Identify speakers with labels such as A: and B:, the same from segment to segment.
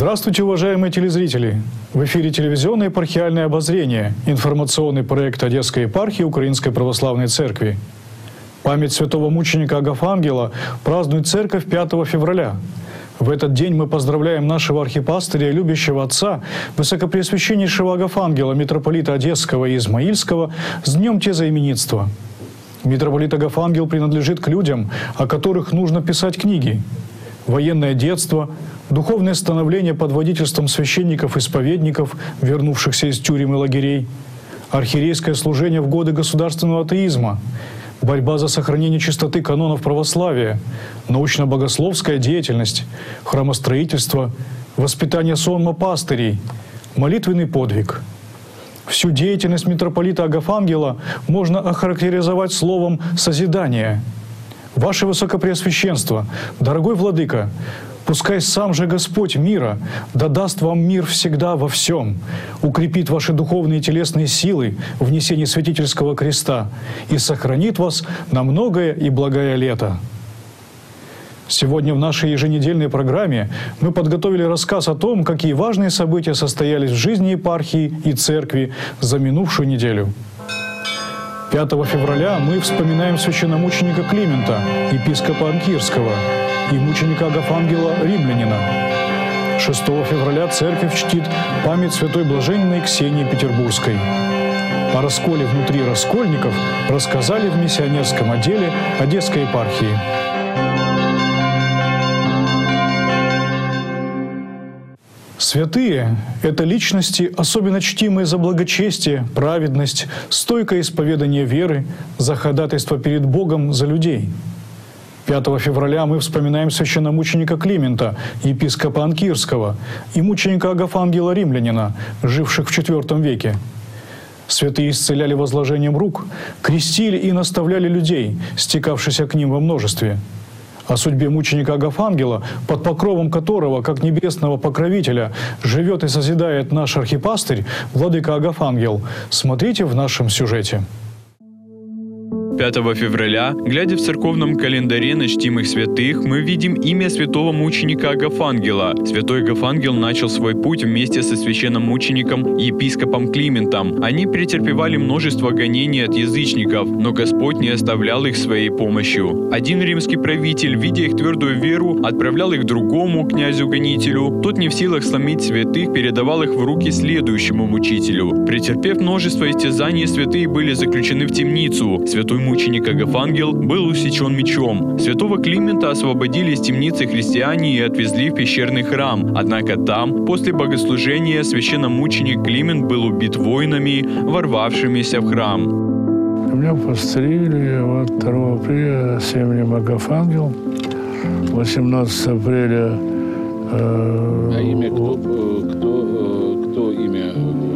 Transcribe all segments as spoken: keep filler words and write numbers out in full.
A: Здравствуйте, уважаемые телезрители! В эфире телевизионное епархиальное обозрение, информационный проект Одесской епархии Украинской Православной Церкви. Память святого мученика Агафангела празднует Церковь пятого февраля. В этот день мы поздравляем нашего архипастыря и любящего отца, высокопреосвященнейшего Агафангела, митрополита Одесского и Измаильского, с днем тезаименитства. Митрополит Агафангел принадлежит к людям, о которых нужно писать книги. Военное детство, духовное становление под водительством священников-исповедников, вернувшихся из тюрем и лагерей, архиерейское служение в годы государственного атеизма, борьба за сохранение чистоты канонов православия, научно-богословская деятельность, храмостроительство, воспитание сонма пастырей, молитвенный подвиг. Всю деятельность митрополита Агафангела можно охарактеризовать словом «созидание». Ваше Высокопреосвященство, дорогой Владыка, пускай сам же Господь мира да даст вам мир всегда во всем, укрепит ваши духовные и телесные силы в несении святительского креста и сохранит вас на многое и благое лето. Сегодня в нашей еженедельной программе мы подготовили рассказ о том, какие важные события состоялись в жизни епархии и церкви за минувшую неделю. пятого февраля мы вспоминаем священномученика Климента, епископа Анкирского, и мученика Агафангела Римлянина. шестого февраля церковь чтит память святой блаженной Ксении Петербургской. О расколе внутри раскольников рассказали в миссионерском отделе Одесской епархии. Святые – это личности, особенно чтимые за благочестие, праведность, стойкое исповедание веры, за ходатайство перед Богом за людей. пятого февраля мы вспоминаем священномученика Климента, епископа Анкирского, и мученика Агафангела Римлянина, живших в четвёртом веке. Святые исцеляли возложением рук, крестили и наставляли людей, стекавшихся к ним во множестве. О судьбе мученика Агафангела, под покровом которого, как небесного покровителя, живет и созидает наш архипастырь, владыка Агафангел, смотрите в нашем сюжете.
B: пятого февраля, глядя в церковном календаре на чтимых святых, мы видим имя святого мученика Агафангела. Святой Агафангел начал свой путь вместе со священномучеником епископом Климентом. Они претерпевали множество гонений от язычников, но Господь не оставлял их своей помощью. Один римский правитель, видя их твердую веру, отправлял их другому князю-гонителю. Тот, не в силах сломить святых, передавал их в руки следующему мучителю. Претерпев множество истязаний, святые были заключены в темницу. Святой мученик Агафангел был усечен мечом. Святого Климента освободили из темницы христиане и отвезли в пещерный храм. Однако там, после богослужения, священномученик Климент был убит воинами, ворвавшимися в храм.
C: Меня пострелили вот второго апреля с именем Агафангел. восемнадцатого апреля... Э,
D: а имя кто, кто, кто имя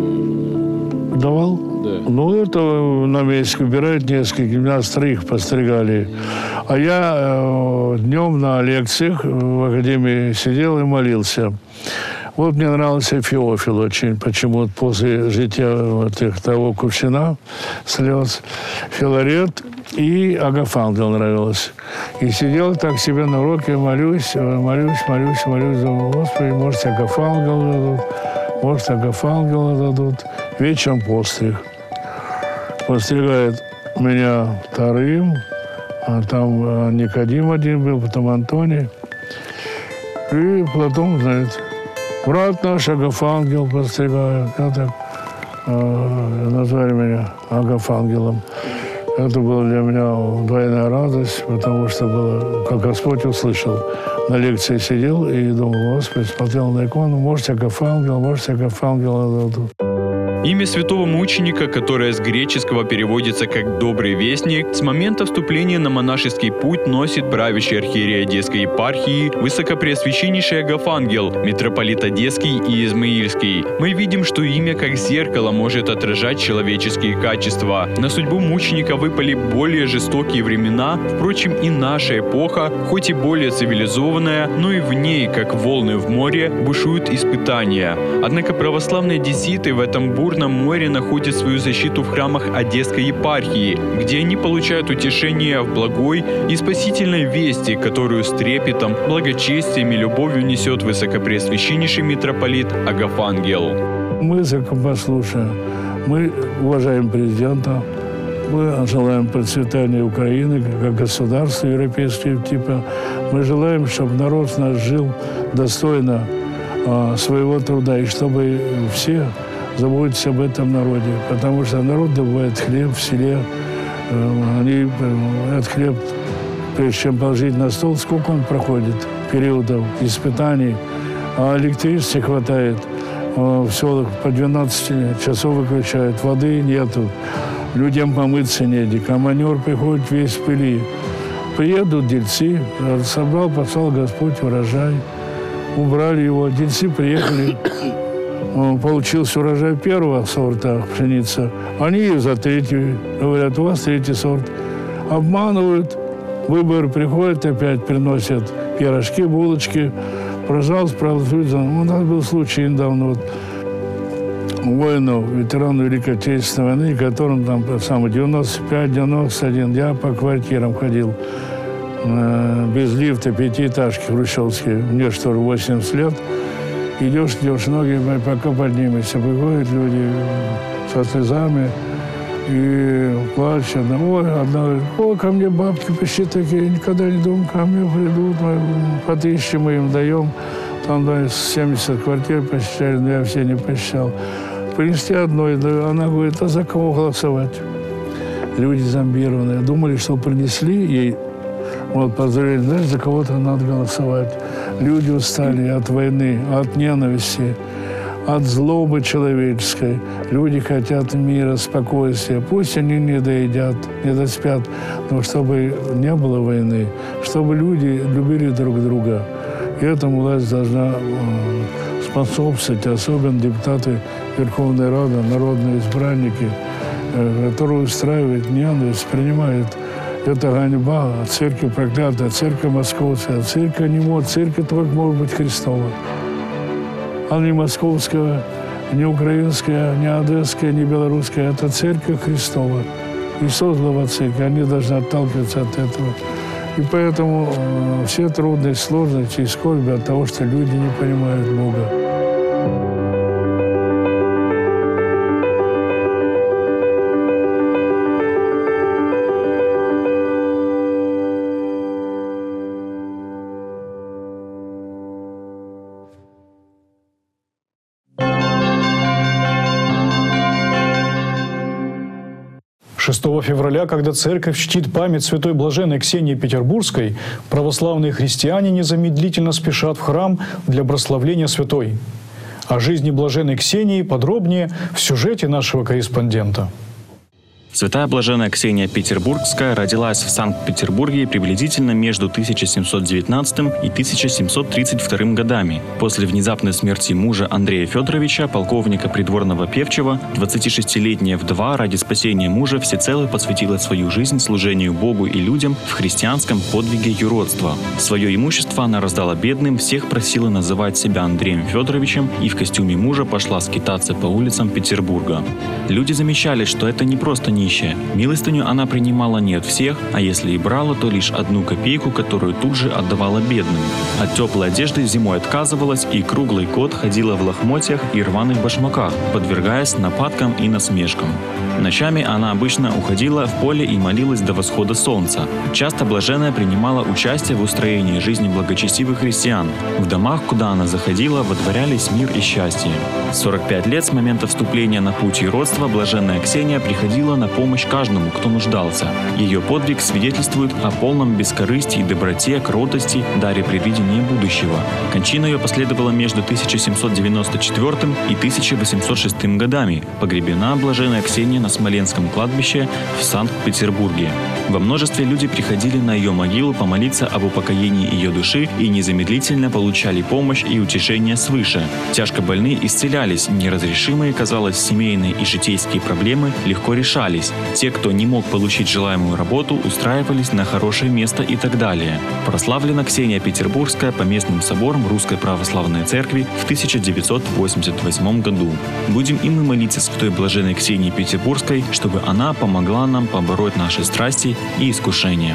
C: давал?
D: Да.
C: Ну, это на месяц выбирают несколько, нас троих постригали. А я э, днем на лекциях в академии сидел и молился. Вот мне нравился Феофил очень, почему-то после жития вот их, того Кувшина, слез, Филарет и Агафангел нравилось. И сидел так себе на уроке, молюсь, молюсь, молюсь, молюсь, думаю, Господи, может, Агафангел дадут, может, Агафангела дадут. Вечером постриг. Постригает меня вторым, а там Никодим один был, потом Антоний. И потом, знаете, брат наш Агафангел постригает. Я так, э, назвали меня Агафангелом. Это была для меня двойная радость, потому что было, как Господь услышал. На лекции сидел и думал, Господи, смотрел на икону, может, Агафангел, может, Агафангела дадут.
B: Имя святого мученика, которое с греческого переводится как «добрый вестник», с момента вступления на монашеский путь носит правящий архиерей Одесской епархии, высокопреосвященнейший Агафангел, митрополит Одесский и Измаильский. Мы видим, что имя как зеркало может отражать человеческие качества. На судьбу мученика выпали более жестокие времена, впрочем, и наша эпоха, хоть и более цивилизованная, но и в ней, как волны в море, бушуют испытания. Однако православные одесситы в этом бурном на Лазурном море находят свою защиту в храмах Одесской епархии, где они получают утешение в благой и спасительной вести, которую с трепетом, благочестием и любовью несет высокопреосвященнейший митрополит Агафангел.
C: Мы законопослушные, мы уважаем президента, мы желаем процветания Украины как государства европейского типа. Мы желаем, чтобы народ наш жил достойно а, своего труда, и чтобы все заботились об этом народе. Потому что народ добывает хлеб в селе. Они, этот хлеб, прежде чем положить на стол, сколько он проходит периодов испытаний. А электричества хватает. В селах по двенадцать часов выключают. Воды нету. Людям помыться негде. Командир приходит весь в пыли. Приедут дельцы, собрал, послал Господь урожай. Убрали его. Дельцы приехали. Он получился урожай первого сорта пшеница. Они ее за третью. Говорят, у вас третий сорт. Обманывают. Выбор приходит опять, приносят пирожки, булочки. Пожалуйста, проголосуйте. У нас был случай недавно. Вот, воинов, ветеранов Великой Отечественной войны, которым там самый девяносто пять девяносто один, я по квартирам ходил э, без лифта, пятиэтажки хрущевские. Мне что, восемьдесят лет. Идешь, идешь, ноги пока поднимешься. Приходят люди со слезами и плачут. Ой, одна говорит, ой, ко мне бабки почти такие, никогда не думал, ко мне придут, по тысяче мы им даем. Там да, семьдесят квартир посчитали, но я все не посчитал. Принесли одной, она говорит, а за кого голосовать? Люди зомбированные. Думали, что принесли ей, вот, поздравление, знаешь, за кого-то надо голосовать. Люди устали от войны, от ненависти, от злобы человеческой. Люди хотят мира, спокойствия. Пусть они не доедят, не доспят, но чтобы не было войны, чтобы люди любили друг друга. И этому власть должна способствовать, особенно депутаты Верховной Рады, народные избранники, которые устраивают ненависть, принимают. Это ганьба, церковь проклятая, церковь московская, церковь не может, церковь только может быть Христова. Она не московская, не украинская, не одесская, не белорусская, это церковь Христова. Христос глава церкви, они должны отталкиваться от этого. И поэтому э, все трудности, сложности и скорби от того, что люди не понимают Бога.
A: шестого февраля, когда церковь чтит память святой блаженной Ксении Петербургской, православные христиане незамедлительно спешат в храм для прославления святой. О жизни блаженной Ксении подробнее в сюжете нашего корреспондента.
E: Святая блаженная Ксения Петербургская родилась в Санкт-Петербурге приблизительно между тысяча семьсот девятнадцатым и тысяча семьсот тридцать вторым годами. После внезапной смерти мужа Андрея Федоровича, полковника придворного певчего, двадцатишестилетняя вдова ради спасения мужа всецело посвятила свою жизнь служению Богу и людям в христианском подвиге юродства. Свое имущество она раздала бедным, всех просила называть себя Андреем Федоровичем и в костюме мужа пошла скитаться по улицам Петербурга. Люди замечали, что это не просто не нищая. Милостыню она принимала не от всех, а если и брала, то лишь одну копейку, которую тут же отдавала бедным. От теплой одежды зимой отказывалась, и круглый год ходила в лохмотьях и рваных башмаках, подвергаясь нападкам и насмешкам. Ночами она обычно уходила в поле и молилась до восхода солнца. Часто блаженная принимала участие в устроении жизни благочестивых христиан. В домах, куда она заходила, водворялись мир и счастье. В сорок пять лет с момента вступления на путь юродства блаженная Ксения приходила на помощь каждому, кто нуждался. Ее подвиг свидетельствует о полном бескорыстии, доброте, кротости, даре предвидения будущего. Кончина ее последовала между тысяча семьсот девяносто четвёртым и тысяча восемьсот шестым годами. Погребена блаженная Ксения на Смоленском кладбище в Санкт-Петербурге. Во множестве люди приходили на ее могилу помолиться об упокоении ее души и незамедлительно получали помощь и утешение свыше. Тяжко больные исцелялись, неразрешимые, казалось, семейные и житейские проблемы легко решались. Те, кто не мог получить желаемую работу, устраивались на хорошее место и так далее. Прославлена Ксения Петербургская по местным соборам Русской Православной Церкви в тысяча девятьсот восемьдесят восьмом году. Будем и мы молиться святой блаженной Ксении Петербургской, чтобы она помогла нам побороть наши страсти и искушения.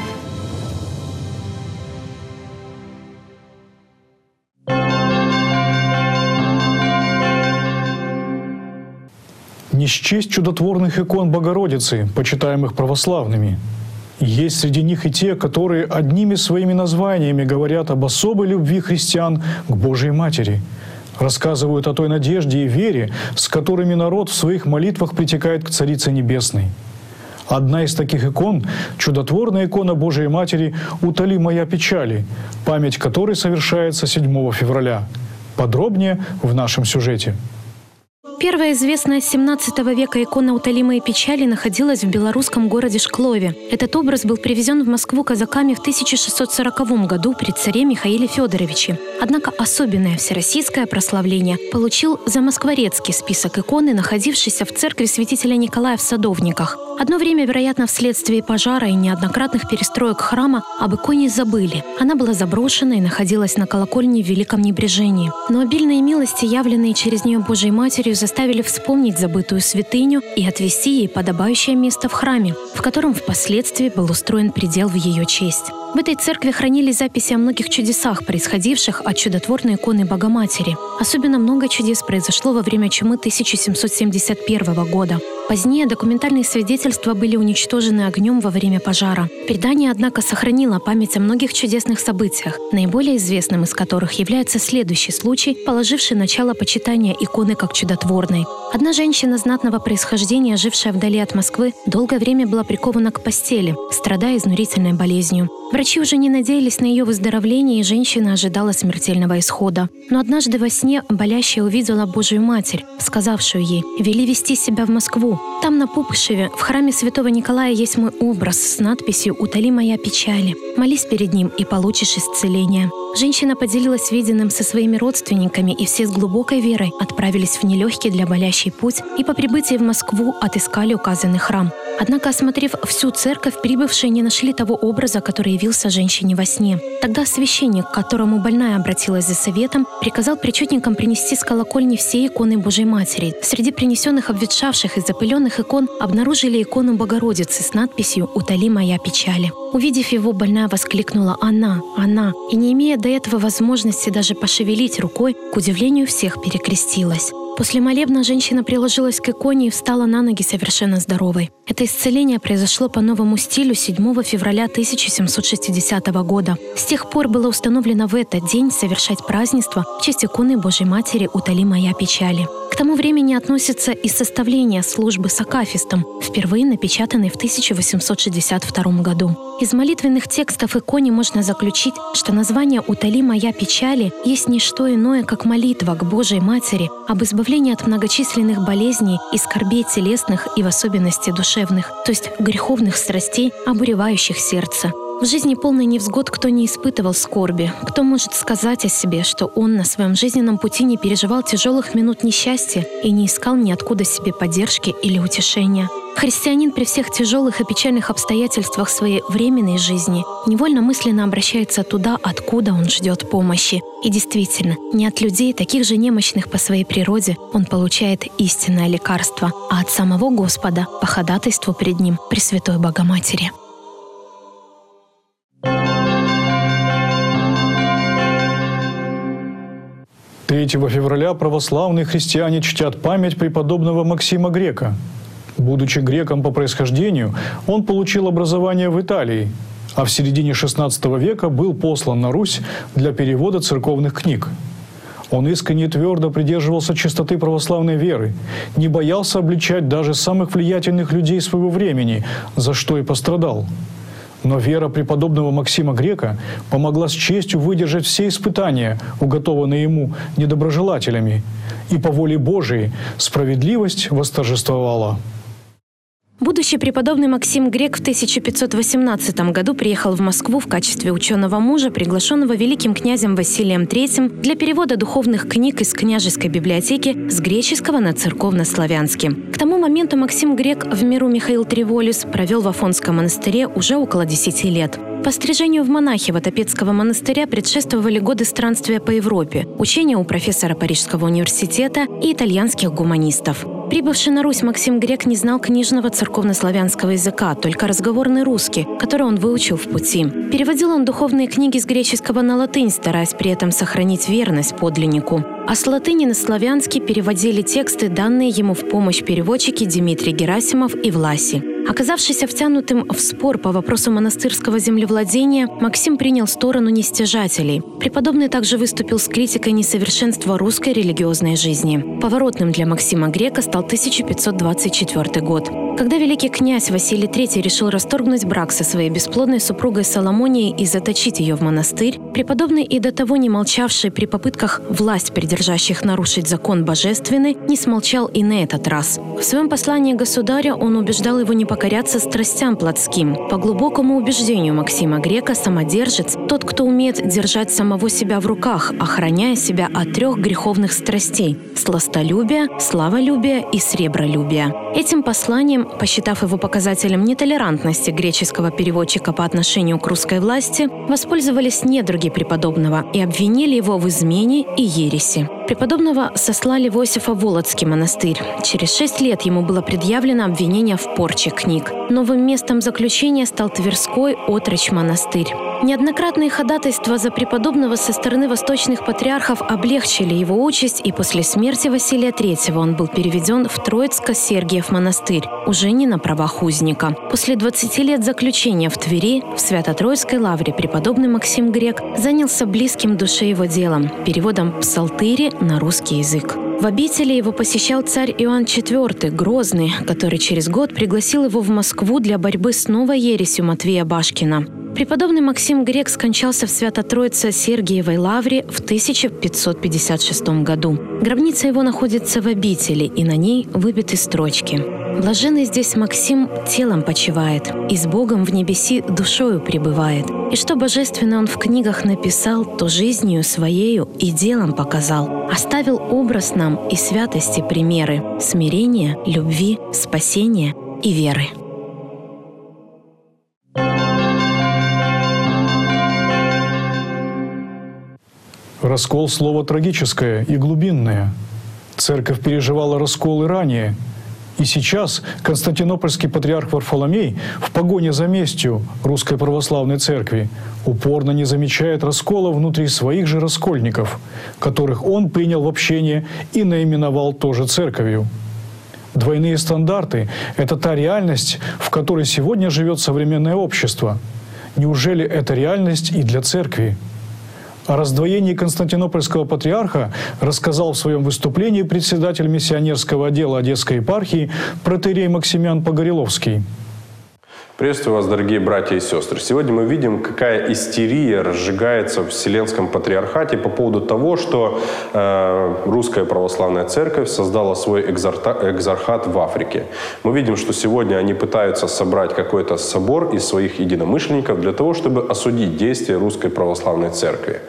A: Не счесть чудотворных икон Богородицы, почитаемых православными. Есть среди них и те, которые одними своими названиями говорят об особой любви христиан к Божией Матери, рассказывают о той надежде и вере, с которыми народ в своих молитвах притекает к Царице Небесной. Одна из таких икон – чудотворная икона Божией Матери «Утоли моя печали», память которой совершается седьмого февраля. Подробнее в нашем сюжете.
F: Первая известная с семнадцатого века икона «Утоли мои печали» находилась в белорусском городе Шклове. Этот образ был привезен в Москву казаками в тысяча шестьсот сороковом году при царе Михаиле Федоровиче. Однако особенное всероссийское прославление получил замоскворецкий список иконы, находившийся в церкви святителя Николая в Садовниках. Одно время, вероятно, вследствие пожара и неоднократных перестроек храма, об иконе забыли. Она была заброшена и находилась на колокольне в великом небрежении. Но обильные милости, явленные через нее Божьей Матерью, заставили вспомнить забытую святыню и отвести ей подобающее место в храме, в котором впоследствии был устроен предел в ее честь. В этой церкви хранились записи о многих чудесах, происходивших от чудотворной иконы Богоматери. Особенно много чудес произошло во время чумы тысяча семьсот семьдесят первого года. Позднее документальные свидетельства были уничтожены огнем во время пожара. Предание, однако, сохранило память о многих чудесных событиях, наиболее известным из которых является следующий случай, положивший начало почитания иконы как чудотворной. Одна женщина знатного происхождения, жившая вдали от Москвы, долгое время была прикована к постели, страдая изнурительной болезнью. Врачи уже не надеялись на ее выздоровление, и женщина ожидала смертельного исхода. Но однажды во сне болящая увидела Божию Матерь, сказавшую ей: «Вели вести себя в Москву. Там, на Пупышеве, в храме святого Николая есть мой образ с надписью «Утоли моя печали». Молись перед ним и получишь исцеление». Женщина поделилась виденным со своими родственниками, и все с глубокой верой отправились в нелегкий для болящей путь и по прибытии в Москву отыскали указанный храм. Однако, осмотрев всю церковь, прибывшие не нашли того образа, который явился женщине во сне. Тогда священник, к которому больная обратилась за советом, приказал причетникам принести с колокольни все иконы Божьей Матери. Среди принесенных обветшавших и запыленных икон обнаружили икону Богородицы с надписью «Утоли моя печали». Увидев его, больная воскликнула «Она! Она!» и, не имея до этого возможности даже пошевелить рукой, к удивлению всех перекрестилась. После молебна женщина приложилась к иконе и встала на ноги совершенно здоровой. Это исцеление произошло по новому стилю седьмого февраля тысяча семьсот шестидесятого года. С тех пор было установлено в этот день совершать празднество в честь иконы Божьей Матери «Утоли моя печали». К тому времени относится и составление службы с акафистом, впервые напечатанной в тысяча восемьсот шестьдесят втором году. Из молитвенных текстов иконе можно заключить, что название «Утоли моя печали» есть не что иное, как молитва к Божьей Матери об избавлении от многочисленных болезней и скорбей телесных и в особенности душевных, то есть греховных страстей, обуревающих сердце. В жизни полной невзгод кто не испытывал скорби, кто может сказать о себе, что он на своем жизненном пути не переживал тяжелых минут несчастья и не искал ниоткуда себе поддержки или утешения. Христианин при всех тяжелых и печальных обстоятельствах своей временной жизни невольно мысленно обращается туда, откуда он ждет помощи. И действительно, не от людей, таких же немощных по своей природе, он получает истинное лекарство, а от самого Господа по ходатайству пред Ним Пресвятой Богоматери.
A: третьего февраля православные христиане чтят память преподобного Максима Грека. Будучи греком по происхождению, он получил образование в Италии, а в середине шестнадцатого века был послан на Русь для перевода церковных книг. Он искренне и твердо придерживался чистоты православной веры, не боялся обличать даже самых влиятельных людей своего времени, за что и пострадал. Но вера преподобного Максима Грека помогла с честью выдержать все испытания, уготованные ему недоброжелателями, и по воле Божией справедливость восторжествовала.
F: Будущий преподобный Максим Грек в тысяча пятьсот восемнадцатом году приехал в Москву в качестве ученого мужа, приглашенного великим князем Василием третьим для перевода духовных книг из княжеской библиотеки с греческого на церковно-славянский. К тому моменту Максим Грек в миру Михаил Триволис провел в Афонском монастыре уже около десяти лет. Пострижению в монахи Ватопедского монастыря предшествовали годы странствия по Европе, учения у профессора Парижского университета и итальянских гуманистов. Прибывший на Русь Максим Грек не знал книжного церковно-славянского языка, только разговорный русский, который он выучил в пути. Переводил он духовные книги с греческого на латынь, стараясь при этом сохранить верность подлиннику. А с латыни на славянский переводили тексты, данные ему в помощь переводчики Дмитрий Герасимов и Власий. Оказавшись втянутым в спор по вопросу монастырского землевладения, Максим принял сторону нестяжателей. Преподобный также выступил с критикой несовершенства русской религиозной жизни. Поворотным для Максима Грека стал тысяча пятьсот двадцать четвёртый год. Когда великий князь Василий третий решил расторгнуть брак со своей бесплодной супругой Соломонией и заточить ее в монастырь, преподобный, и до того не молчавший при попытках власть придержащих нарушить закон божественный, не смолчал и на этот раз. В своем послании государя он убеждал его не покоряться страстям плотским. По глубокому убеждению Максима Грека, самодержец – тот, кто умеет держать самого себя в руках, охраняя себя от трех греховных страстей – сластолюбия, славолюбия и сребролюбия. Этим посланием, посчитав его показателем нетолерантности греческого переводчика по отношению к русской власти, воспользовались недруги преподобного и обвинили его в измене и ереси. Преподобного сослали в Иосифо-Володский монастырь. Через шесть лет ему было предъявлено обвинение в порче книг. Новым местом заключения стал Тверской отрочь монастырь. Неоднократные ходатайства за преподобного со стороны восточных патриархов облегчили его участь, и после смерти Василия третьего он был переведен в Троицко-Сергиев монастырь, уже не на правах узника. После двадцати лет заключения в Твери в Свято-Троицкой лавре преподобный Максим Грек занялся близким душе его делом – переводом псалтыри на русский язык. В обители его посещал царь Иоанн четвёртый, Грозный, который через год пригласил его в Москву для борьбы с новой ересью Матвея Башкина. Преподобный Максим Грек скончался в Свято-Троице-Сергиевой лавре в тысяча пятьсот пятьдесят шестом году. Гробница его находится в обители, и на ней выбиты строчки: «Блаженный здесь Максим телом почивает, и с Богом в небеси душою пребывает. И что божественно он в книгах написал, то жизнью своею и делом показал. Оставил образ нам и святости примеры, смирения, любви, спасения и веры».
A: Раскол – слово трагическое и глубинное. Церковь переживала расколы ранее. И сейчас константинопольский патриарх Варфоломей в погоне за местью Русской Православной Церкви упорно не замечает раскола внутри своих же раскольников, которых он принял в общение и наименовал тоже церковью. Двойные стандарты – это та реальность, в которой сегодня живет современное общество. Неужели это реальность и для церкви? О раздвоении константинопольского патриарха рассказал в своем выступлении председатель миссионерского отдела Одесской епархии протоиерей Максимиан Погореловский.
G: Приветствую вас, дорогие братья и сестры. Сегодня мы видим, какая истерия разжигается в Вселенском патриархате по поводу того, что э, Русская Православная Церковь создала свой экзархат в Африке. Мы видим, что сегодня они пытаются собрать какой-то собор из своих единомышленников для того, чтобы осудить действия Русской Православной Церкви.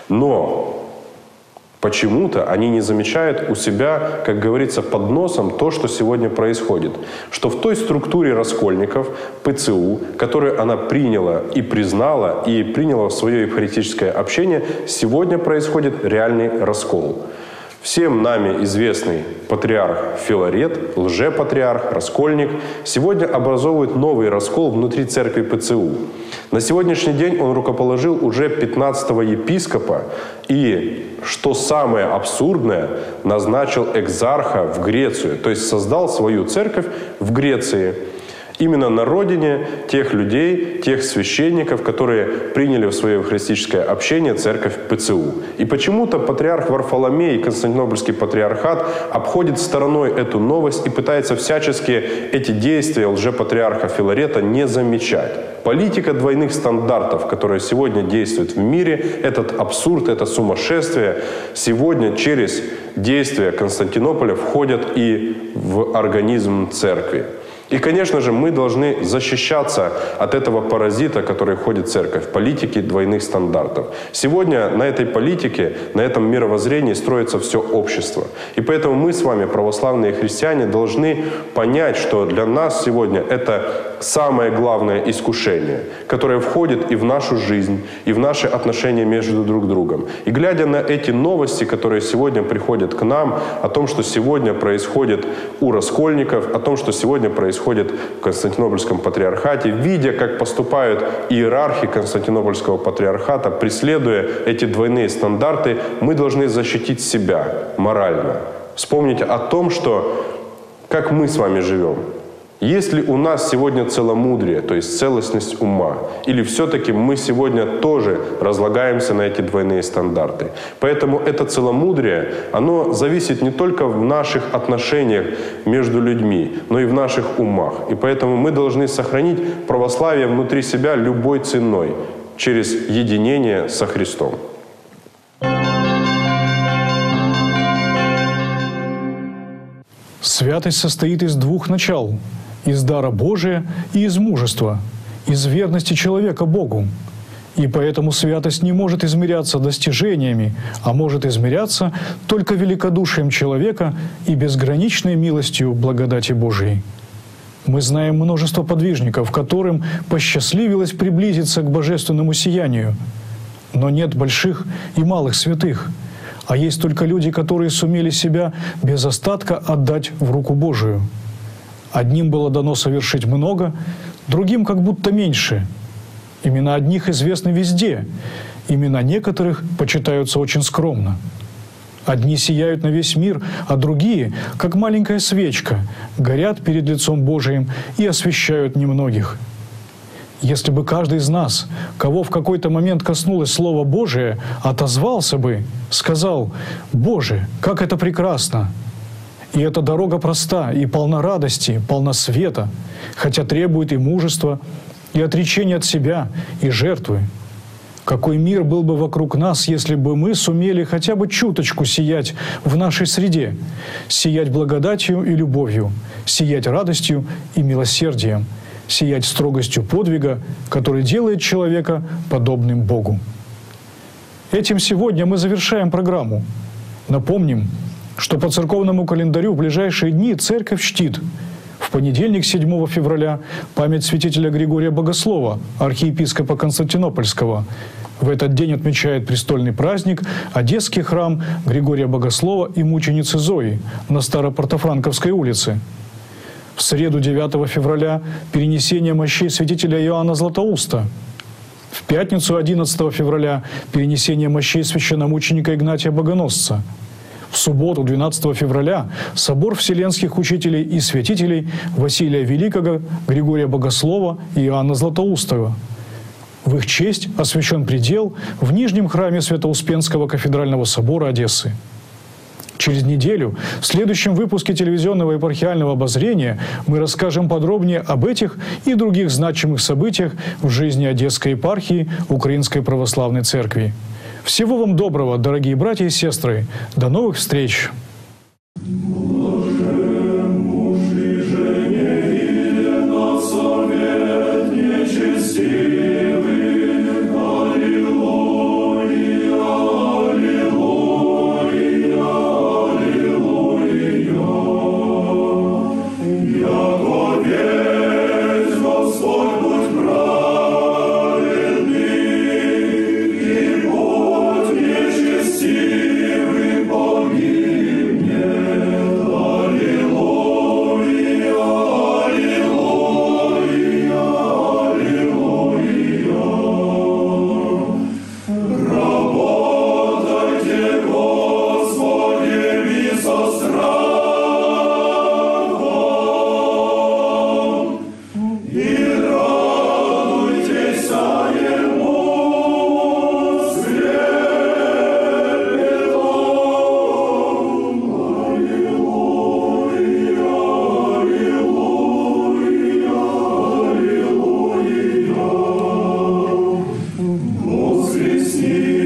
G: Но почему-то они не замечают у себя, как говорится, под носом то, что сегодня происходит. Что в той структуре раскольников, ПЦУ, которую она приняла и признала, и приняла в свое евхаристическое общение, сегодня происходит реальный раскол. Всем нами известный патриарх Филарет, лжепатриарх, раскольник, сегодня образовывает новый раскол внутри церкви ПЦУ. На сегодняшний день он рукоположил уже пятнадцатого епископа и, что самое абсурдное, назначил экзарха в Грецию, то есть создал свою церковь в Греции. Именно на родине тех людей, тех священников, которые приняли в свое евхаристическое общение церковь ПЦУ. И почему-то патриарх Варфоломей и Константинопольский патриархат обходит стороной эту новость и пытается всячески эти действия лжепатриарха Филарета не замечать. Политика двойных стандартов, которая сегодня действует в мире, этот абсурд, это сумасшествие, сегодня через действия Константинополя входят и в организм церкви. И, конечно же, мы должны защищаться от этого паразита, который входит в церковь, политики двойных стандартов. Сегодня на этой политике, на этом мировоззрении строится все общество. И поэтому мы с вами, православные христиане, должны понять, что для нас сегодня это самое главное искушение, которое входит и в нашу жизнь, и в наши отношения между друг другом. И глядя на эти новости, которые сегодня приходят к нам, о том, что сегодня происходит у раскольников, о том, что сегодня происходит в Константинопольском патриархате, видя, как поступают иерархи Константинопольского патриархата, преследуя эти двойные стандарты, мы должны защитить себя морально. Вспомнить о том, что как мы с вами живем. Есть ли у нас сегодня целомудрие, то есть целостность ума? Или все-таки мы сегодня тоже разлагаемся на эти двойные стандарты? Поэтому это целомудрие, оно зависит не только в наших отношениях между людьми, но и в наших умах. И поэтому мы должны сохранить православие внутри себя любой ценой, через единение со Христом.
A: Святость состоит из двух начал – из дара Божия и из мужества, из верности человека Богу. И поэтому святость не может измеряться достижениями, а может измеряться только великодушием человека и безграничной милостью благодати Божией. Мы знаем множество подвижников, которым посчастливилось приблизиться к божественному сиянию. Но нет больших и малых святых, а есть только люди, которые сумели себя без остатка отдать в руку Божию. Одним было дано совершить много, другим как будто меньше. Имена одних известны везде, имена некоторых почитаются очень скромно. Одни сияют на весь мир, а другие, как маленькая свечка, горят перед лицом Божиим и освещают немногих. Если бы каждый из нас, кого в какой-то момент коснулось Слово Божие, отозвался бы, сказал: «Боже, как это прекрасно!» И эта дорога проста и полна радости, полна света, хотя требует и мужества, и отречения от себя, и жертвы. Какой мир был бы вокруг нас, если бы мы сумели хотя бы чуточку сиять в нашей среде, сиять благодатью и любовью, сиять радостью и милосердием, сиять строгостью подвига, который делает человека подобным Богу. Этим сегодня мы завершаем программу. Напомним, что по церковному календарю в ближайшие дни Церковь чтит в понедельник, седьмого февраля, память святителя Григория Богослова, архиепископа Константинопольского. В этот день отмечает престольный праздник Одесский храм Григория Богослова и мученицы Зои на Старопортофранковской улице. В среду, девятого февраля, перенесение мощей святителя Иоанна Златоуста. В пятницу, одиннадцатого февраля, перенесение мощей священномученика Игнатия Богоносца. В субботу, двенадцатого февраля, собор вселенских учителей и святителей Василия Великого, Григория Богослова и Иоанна Златоустова. В их честь освящен предел в Нижнем храме Свято-Успенского кафедрального собора Одессы. Через неделю, в следующем выпуске телевизионного епархиального обозрения, мы расскажем подробнее об этих и других значимых событиях в жизни Одесской епархии Украинской Православной Церкви. Всего вам доброго, дорогие братья и сестры. До новых встреч!
H: Воскресни!